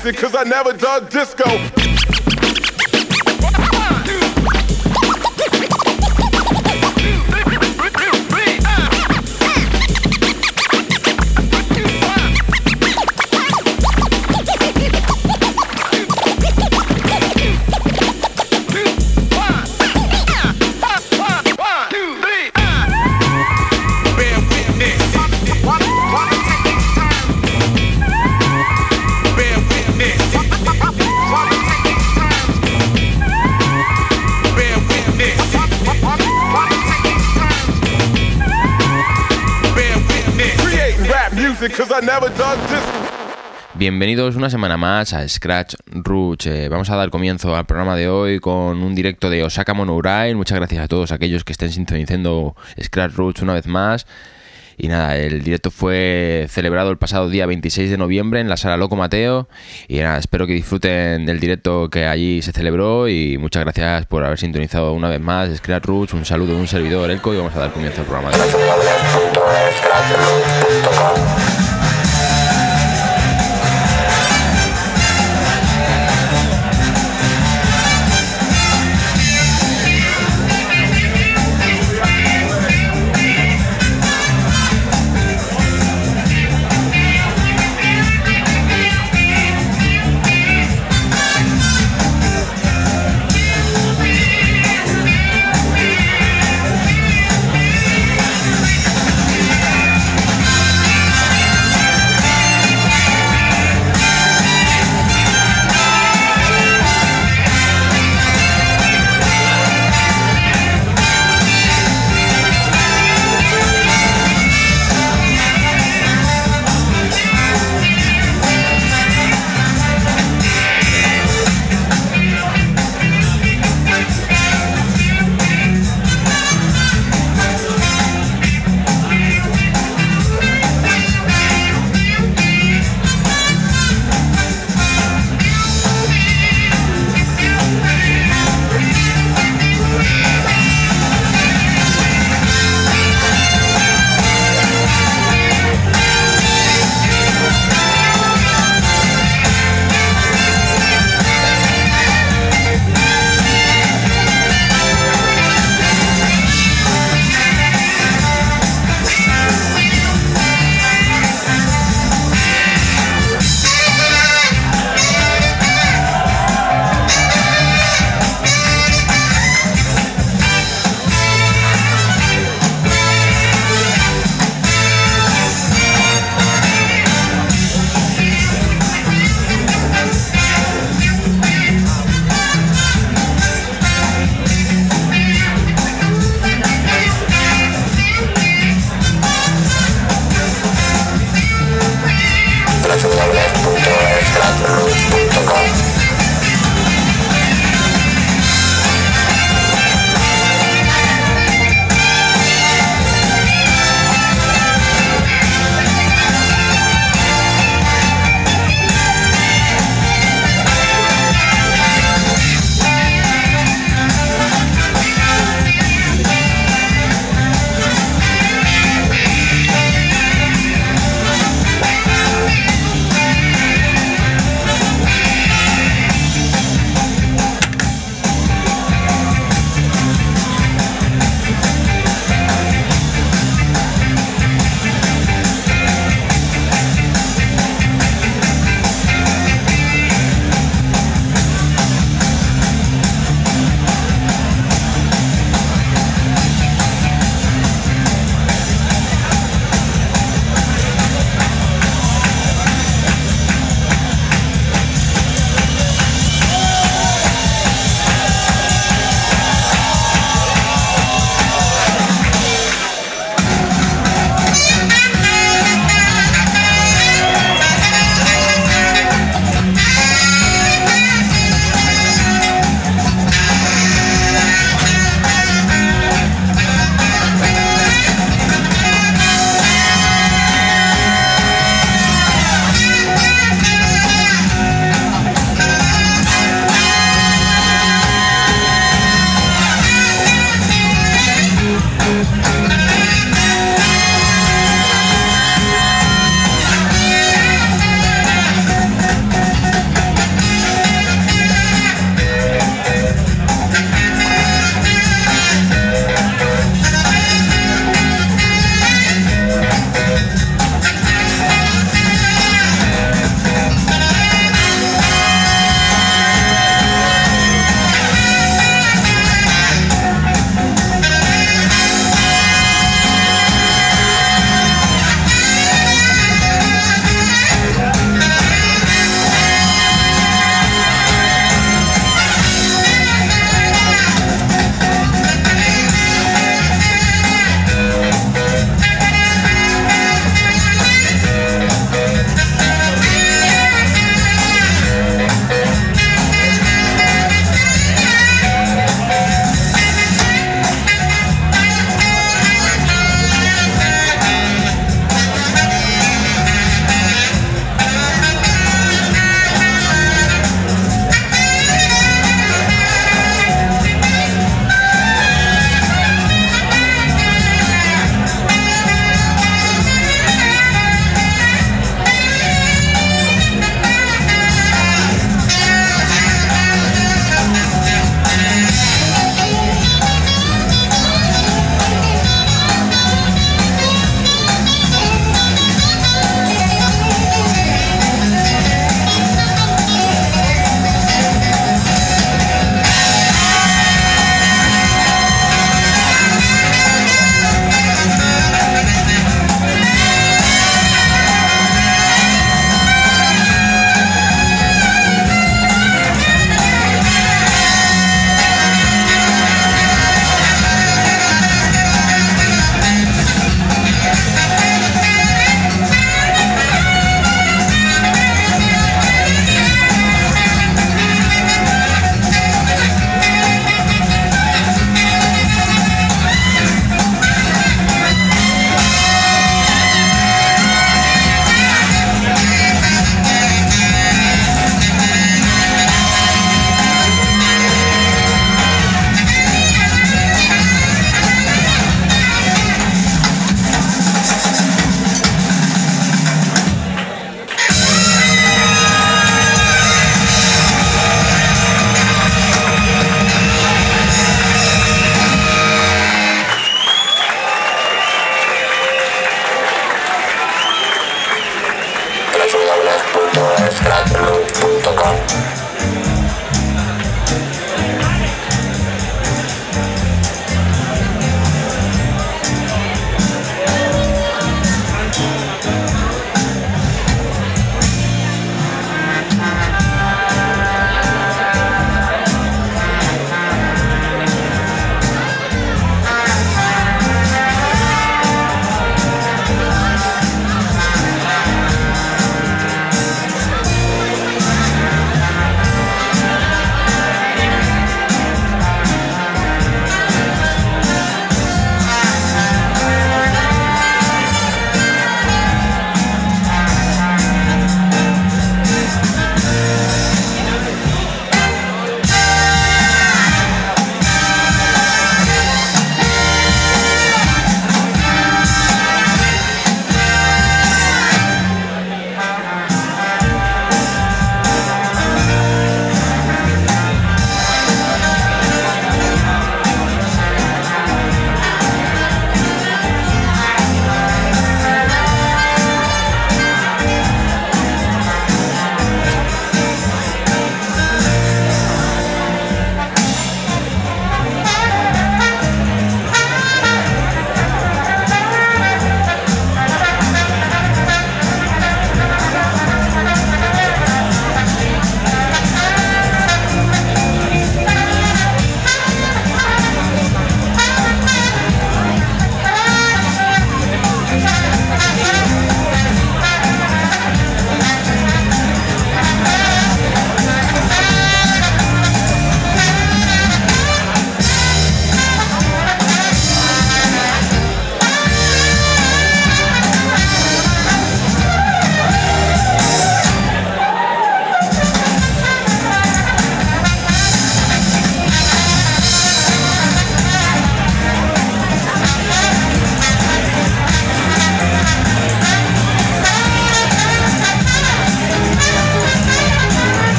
music cause I never dug disco. Bienvenidos una semana más a Scratch Roots. Vamos a dar comienzo al programa de hoy con un directo de Osaka Monorail. Muchas gracias a todos aquellos que estén sintonizando Scratch Roots una vez más. Y nada, el directo fue celebrado el pasado día 26 de noviembre en la Sala Loco Mateo. Y nada, espero que disfruten del directo que allí se celebró. Y muchas gracias por haber sintonizado una vez más Scratch Roots. Un saludo de un servidor, Elko, y vamos a dar comienzo al programa de hoy.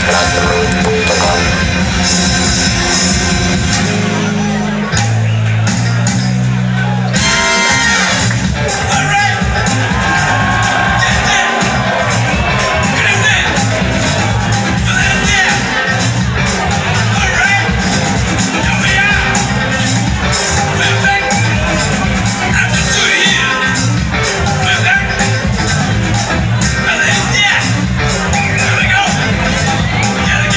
Gotta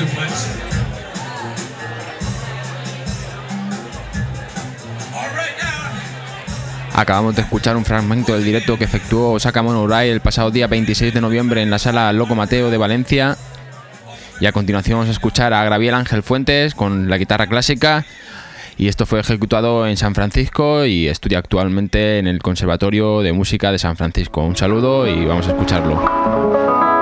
Acabamos de escuchar un fragmento del directo que efectuó Osaka Monorai el pasado día 26 de noviembre en la sala Loco Mateo de Valencia. Y a continuación vamos a escuchar a Gabriel Ángel Fuentes con la guitarra clásica. Y esto fue ejecutado en San Francisco y estudia actualmente en el Conservatorio de Música de San Francisco. Un saludo y vamos a escucharlo.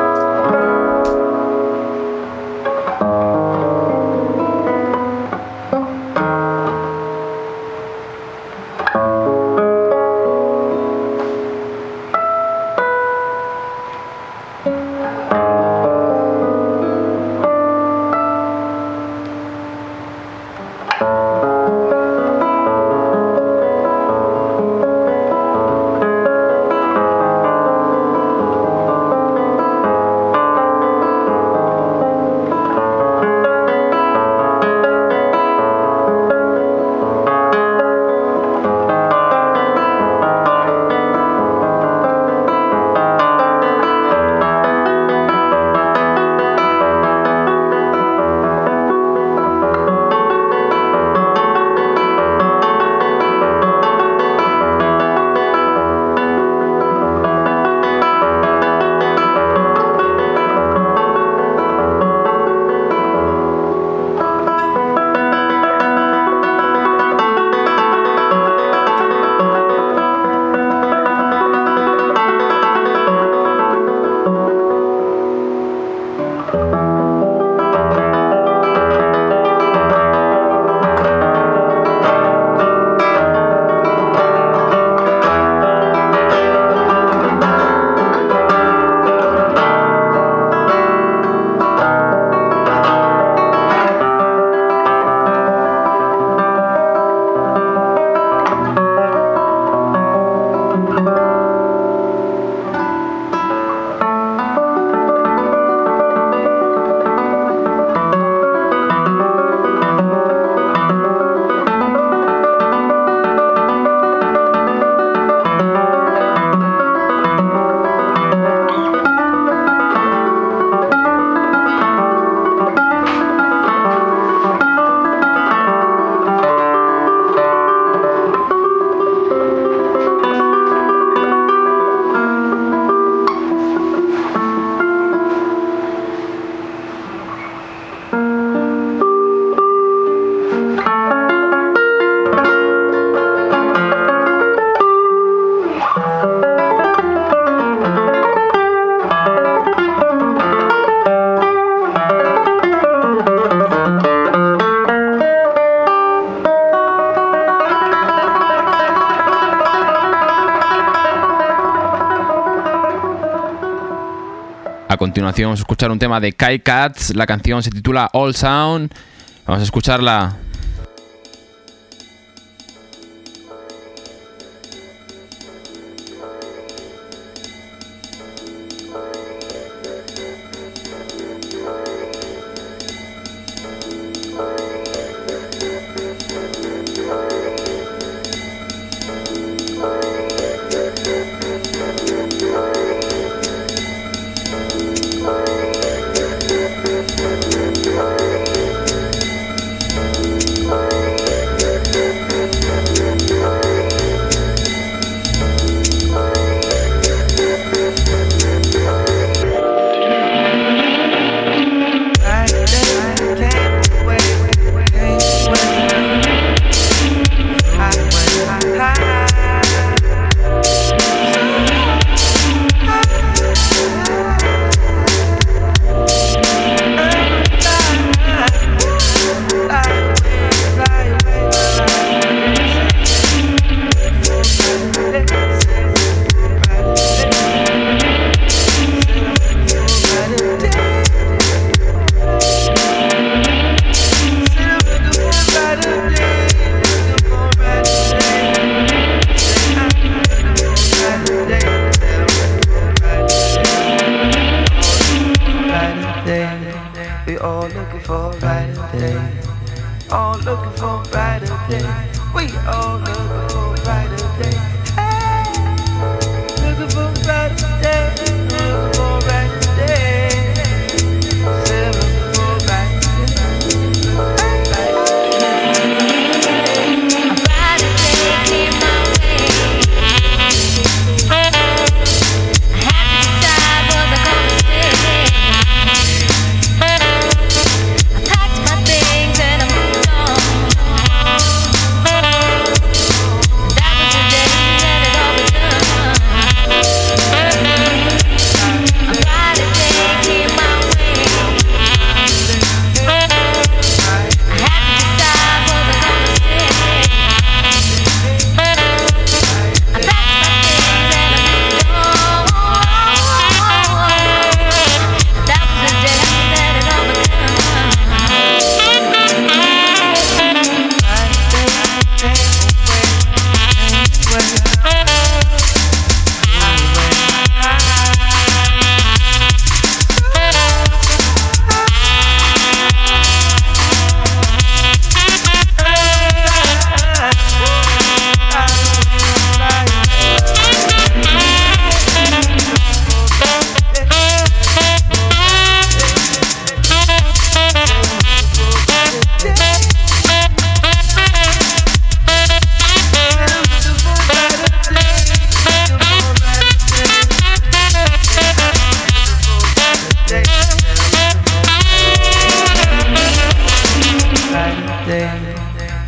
A continuación vamos a escuchar un tema de Kai Katz, la canción se titula All Sound, vamos a escucharla.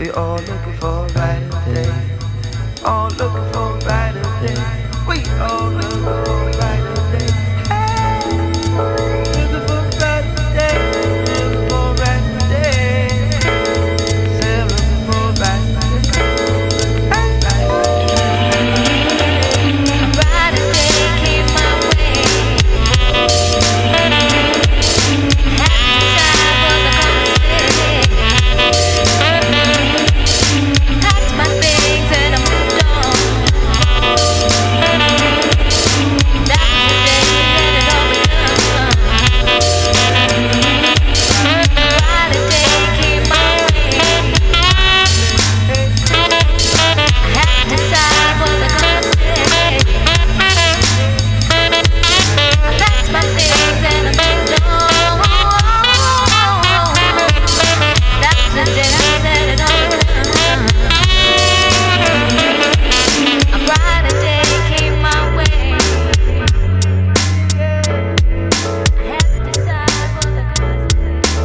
We all looking for a brighter day. All looking for a brighter day. We all looking for a brighter day. Hey, looking for a brighter day. Looking for a brighter day. Say I'm looking for a brighter day. A brighter day came my way. Packed my things and I moved on. That's the day that it all begun. A brighter day came my way. I had to decide what I gonna say. I packed my things and I moved on. That's the day that it all begun. A brighter day came my way. I had to decide what I gonna say.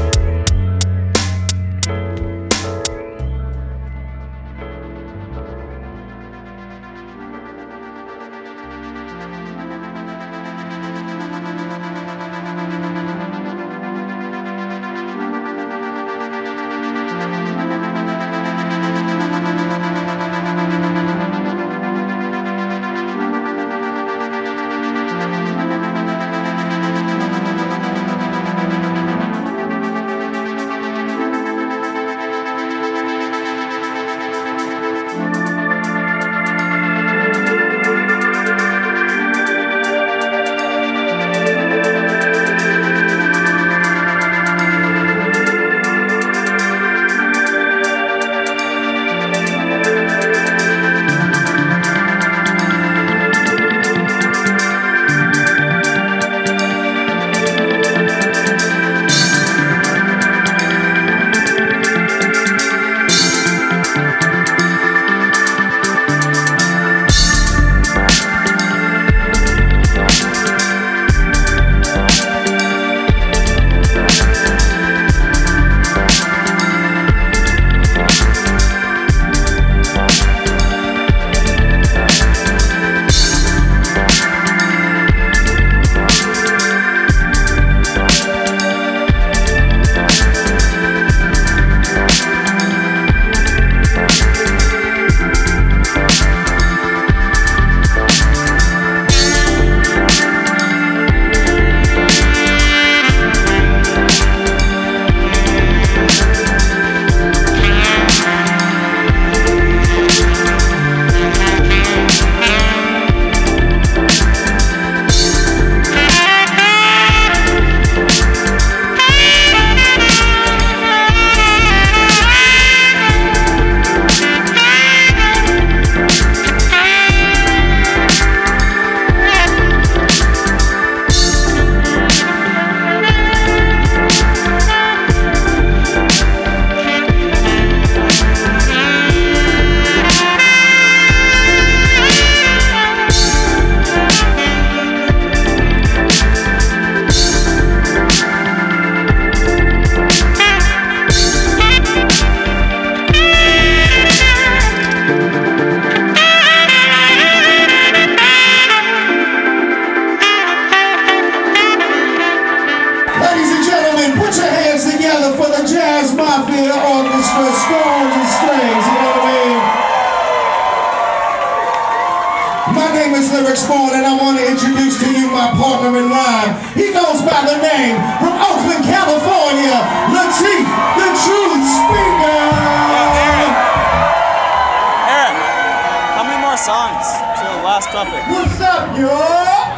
What's up, y'all?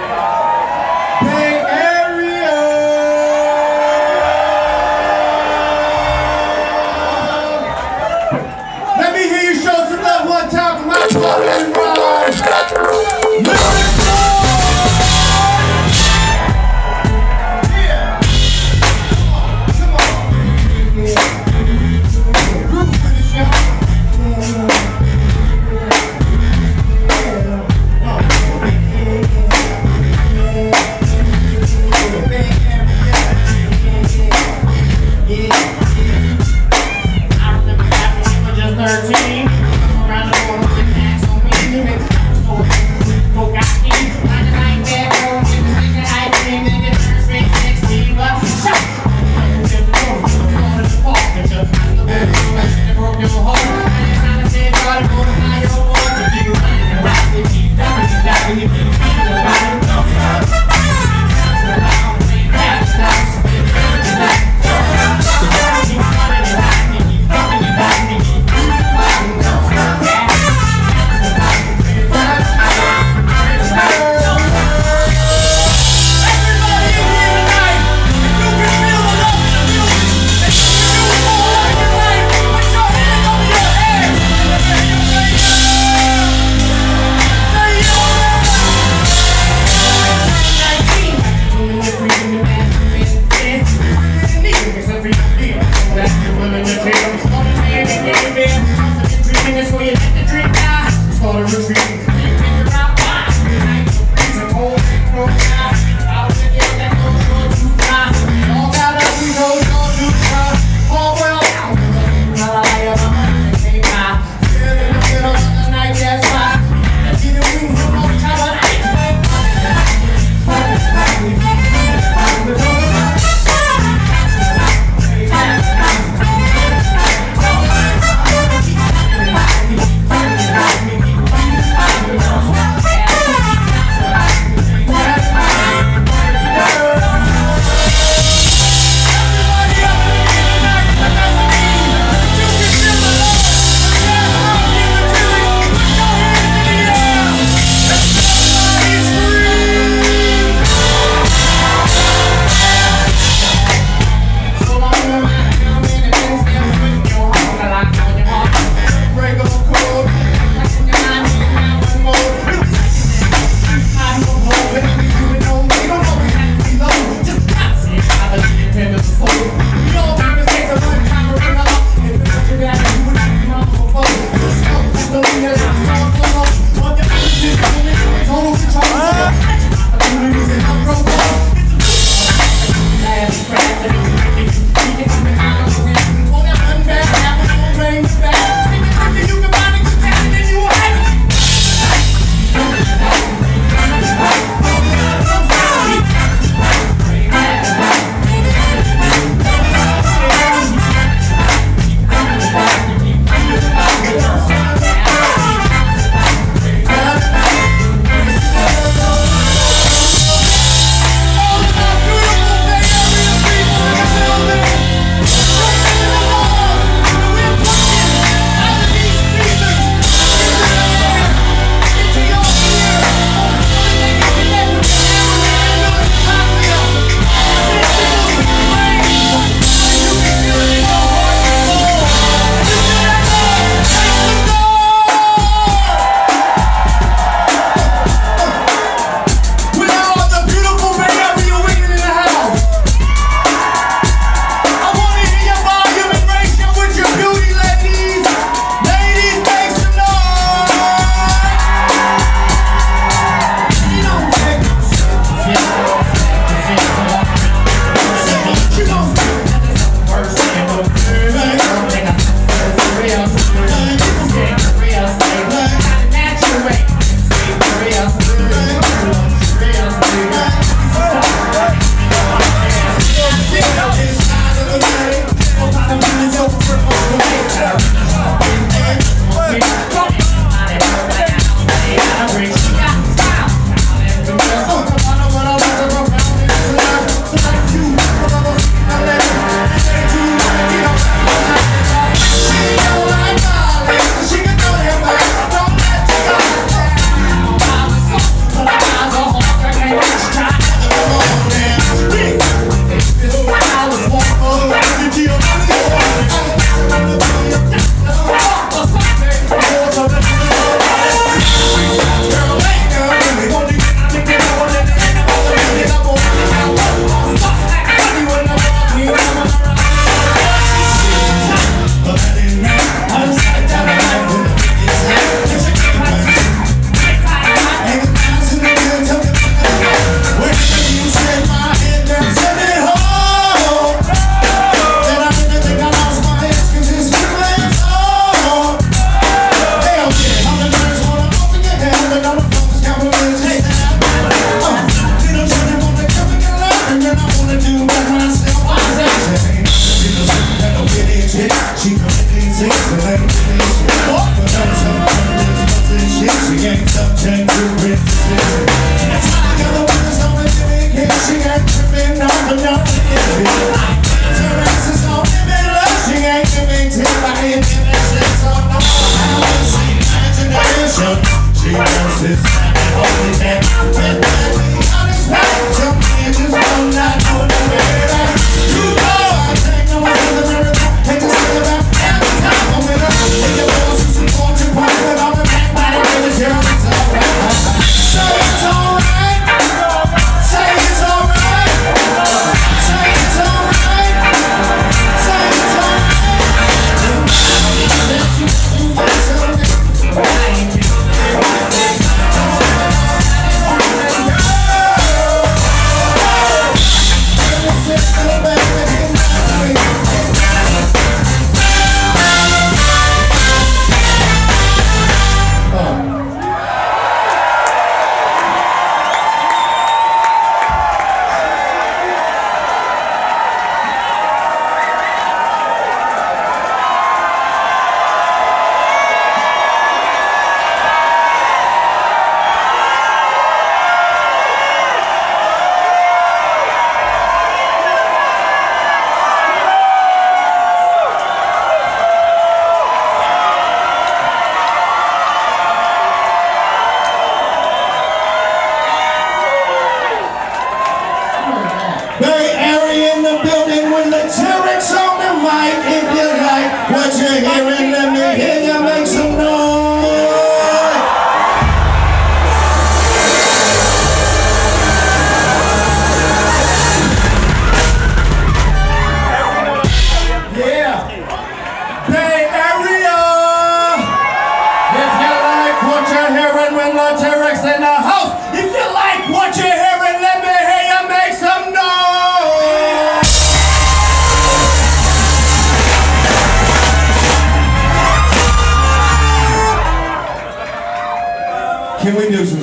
Bay Area. Let me hear you show some love one time for my partner in rhyme.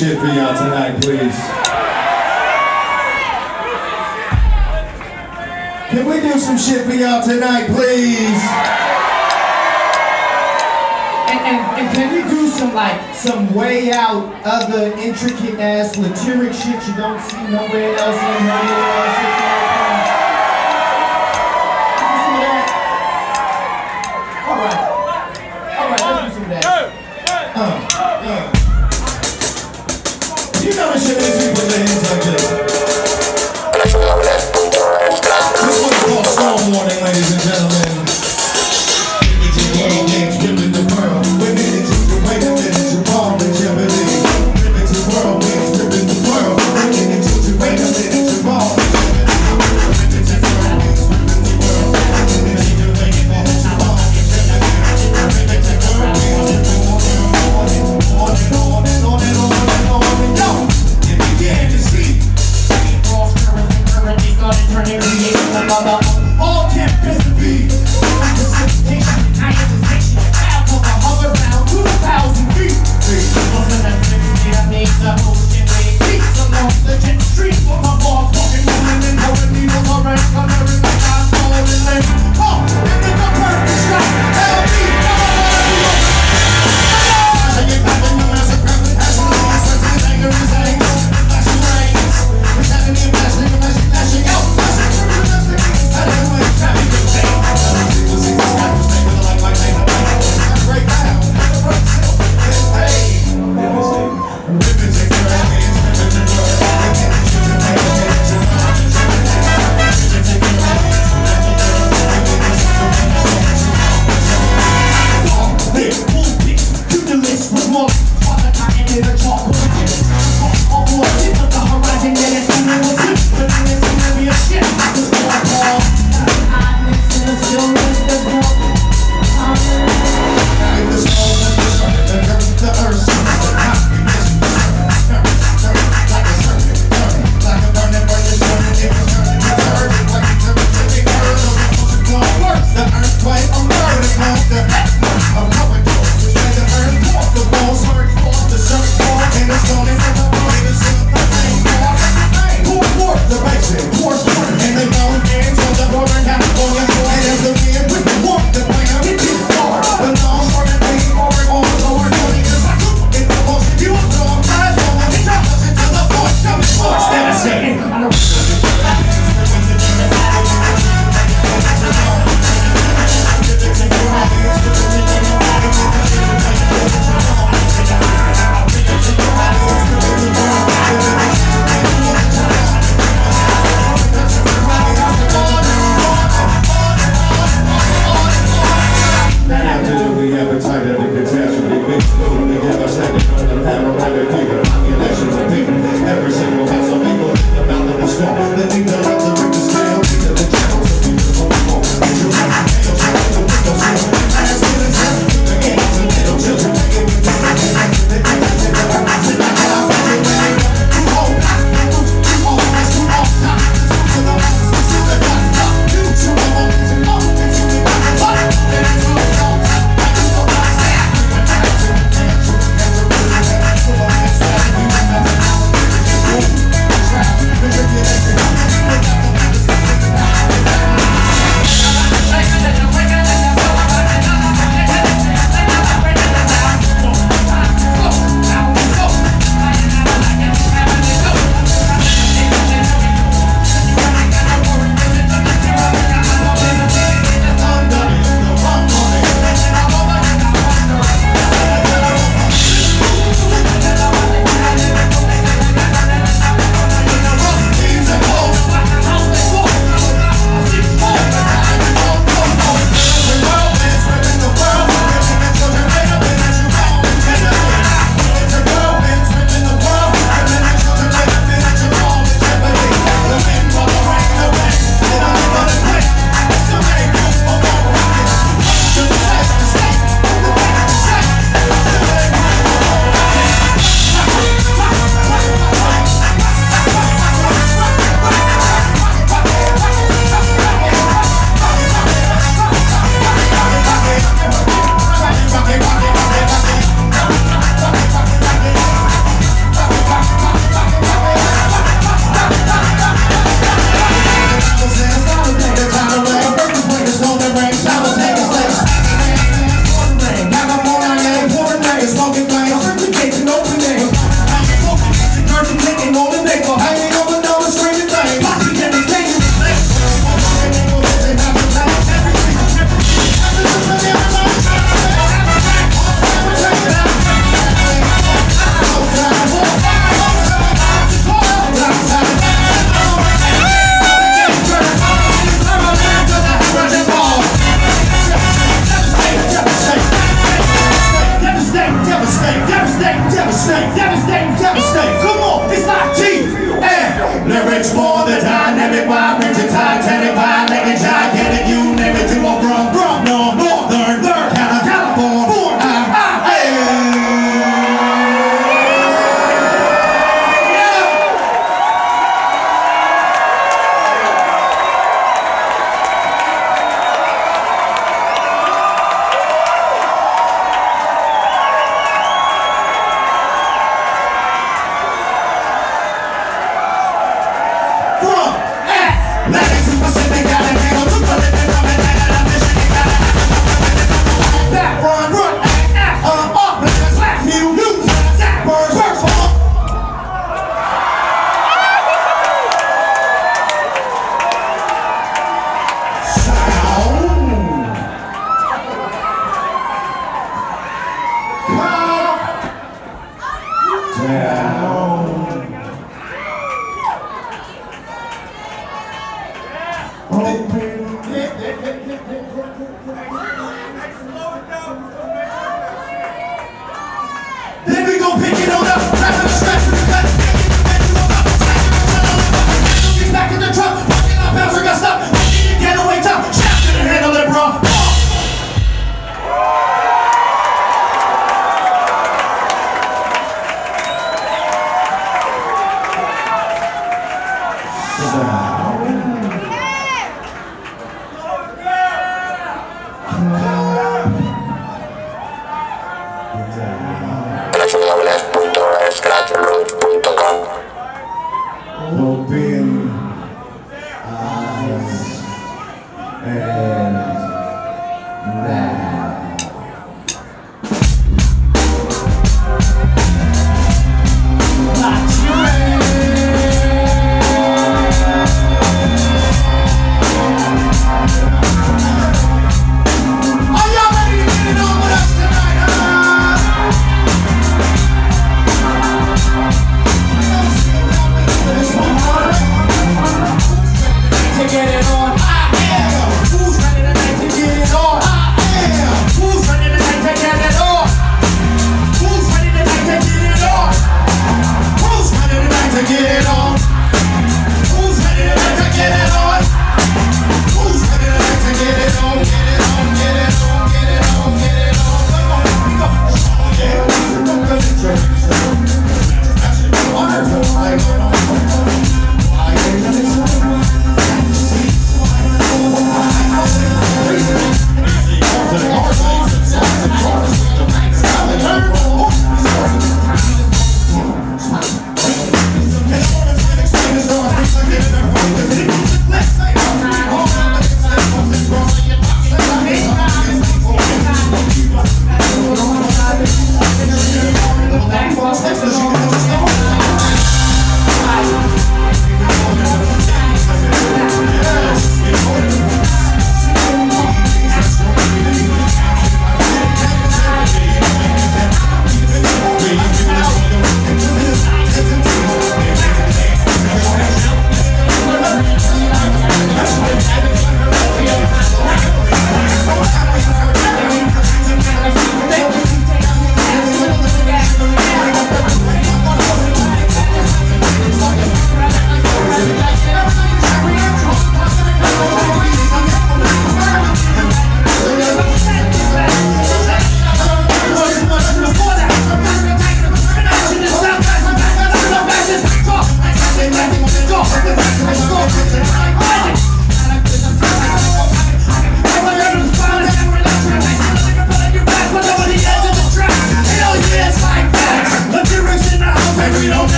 shit for y'all tonight, please? Can we do some shit for y'all tonight, please? And can we do some way out other intricate ass lyric shit you don't see nowhere else in here? You know the shit these people say things like this. This one's called Storm Warning, ladies and gentlemen. World games, ripping the world. We're headed to the wait a minute, you're wrong in jeopardy. Ripping the world games, ripping the world. We're headed to the wait a minute, you're wrong in jeopardy. Ripping the world games, ripping the world. We're headed to the wait a minute, you're wrong in jeopardy. Ripping the world games, ripping the world. On and on and on and on and on and on. You began to see. All campus to be. Then we gon' pick it on up, rapping the scratch with the cut. Get back in the truck, fucking up, bouncer got stuck. Fucking getaway top, shaft in the handle it, bro. Open eyes and now. Are y'all ready to get it on with us tonight, huh? To get it on, I am. Who's ready tonight to get it on? I am. Who's ready tonight to get it on? Who's ready tonight to get it on? Who's ready tonight to get it on? Who's ready tonight to get it on? Who's ready tonight to get it on? Get it on, get it on, get it on, get it on. Come on, we go. Yeah,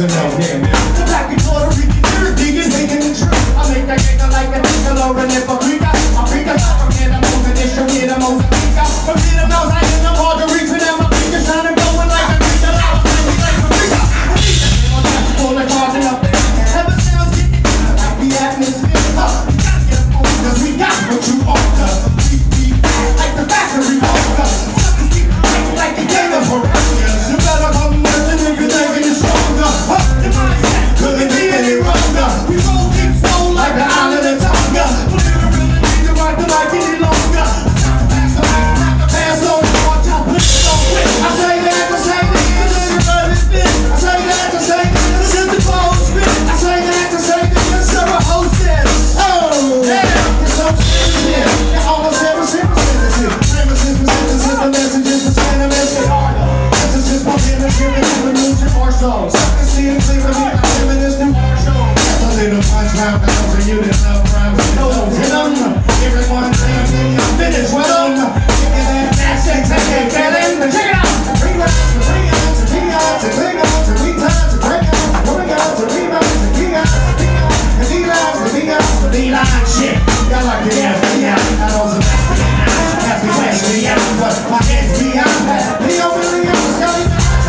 to know, yeah. The black and Puerto Rican Cherokee is making the truth. I make that nigga like a nigga, Lauren and Paprika. Africa, from here to Mogadishu, from here to Mozambique. From here to Mount Zion, I'm hard to reach, and my fingers shining, blowing like a nigga. Like Paprika. Pull it hard enough. Ever sounds getting like the atmosphere. You gotta get up on, cause we got what you order. We like the factory order. Suckers keep fighting like the game of Herodias. You better come with it if you're thinking you're stronger. The mindset couldn't be any wronger. We roll deep slow like the island of Tonga. We never really need to ride the mic any longer. Pass the mic, not the pass on. Watch out, put it on quick. I say that to say this. I say that to say this. Since the clothes fit. I say that to say this. Sarah hosted. Oh, yeah. It's so sensitive. You're almost ever sensitive. Synthesis, the messages between them is the order. Messages for giving revolution or so. Suckers see it clearly. I'm living this new show. That's a little punch round for those of you that love rhymes and those hit them. Everyone saying I'm finished with them. Give me that sex, I can't get in. Check it out. Bring out, bring out, bring out, bring out, bring out, bring out, bring out, bring out, bring out, bring out, and these lines, the big outs, the big line shit. Y'all like to have me out. I know some happy flash me out, but my head's be out. Leo, Leo, Skelly.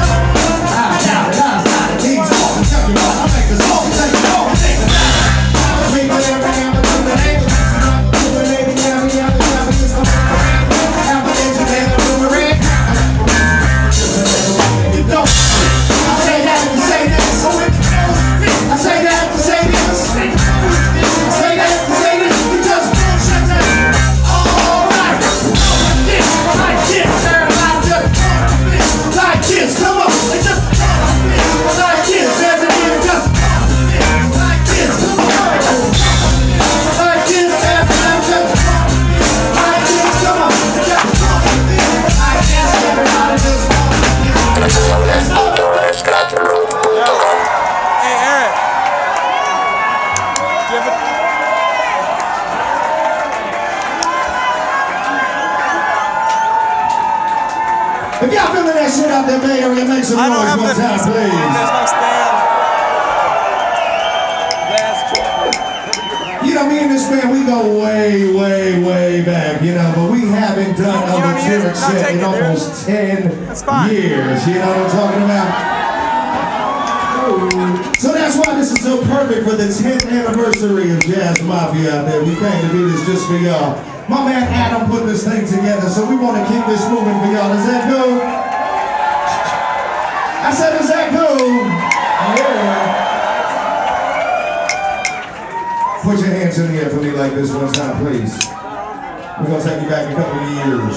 I make the smoke, take it off, take it down. We go there, bring out the boomerang. Boomerang, yeah, it's the boomerang. Together, boomerang. You don't. I say that to say this. I say that to say this. I say that to say this. We just bullshit that. All right. This, like this, everybody just this, like this. Come on, just this, like this. Everybody just this, like this. Come on, like this. Everybody just like this. Come on, just like this. Everybody just. Hey, Eric. Give it. If y'all feeling that shit out there, Bay Area, make some I don't noise have one the time, piece. There's please. no stand. You know, me and this band, we go way, way, way back, you know, but we haven't done You a don't need it. lyric Not set take in it, dude. almost 10 That's fine. years, you know what I'm talking about? So that's why this is so perfect for the 10th anniversary of Jazz Mafia out there. We came to do this just for y'all. My man Adam put this thing together, so we want to keep this moving for y'all. Is that cool? I said, is that cool? Yeah. Put your hands in the air for me like this one time, please. We're gonna take you back a couple of years.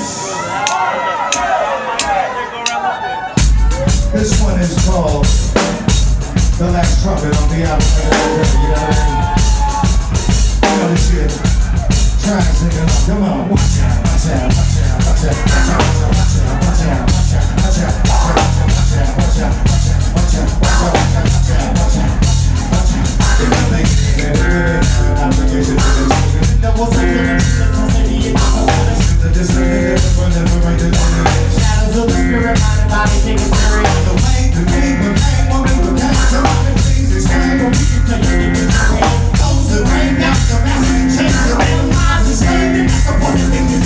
This one is called The Last Trumpet on the album. You know what I mean? You know this shit. Try and sing it up. Come on. Watch out, watch out, watch out, watch out, watch out, watch out, watch out, watch out, watch out, watch out, watch out, watch out, watch out, watch out, watch out, watch out, watch out. If I think that I'm the vision of this, that was shadows of the spirit, mind and body, take it serious. The way, the game, the game, when we were catching somebody, please explain what we can take it in the rain. Those that rain out the massive chains, the real lies and slaying, that's the point of things.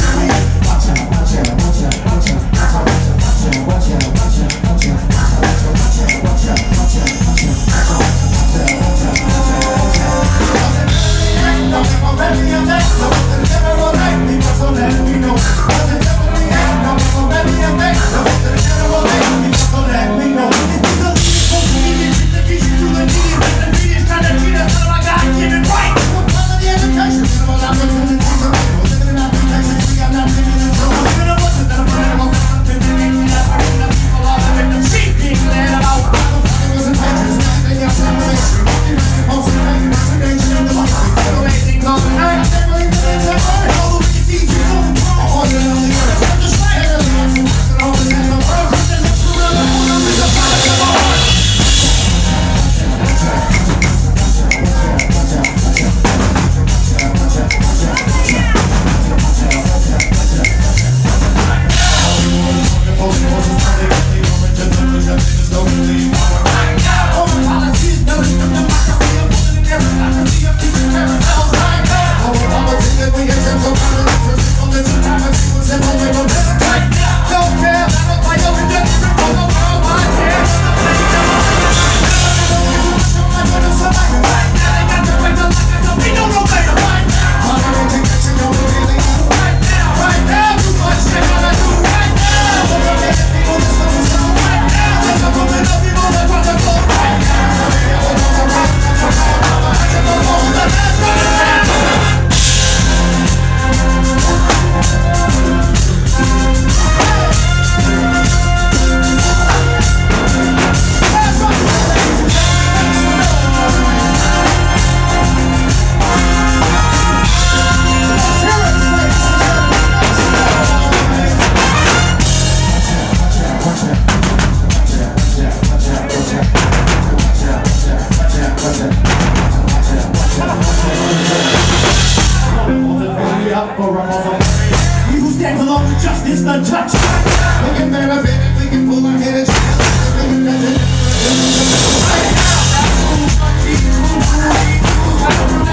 stand for law, justice untouched. We can benefit it, we can pull our head and right now.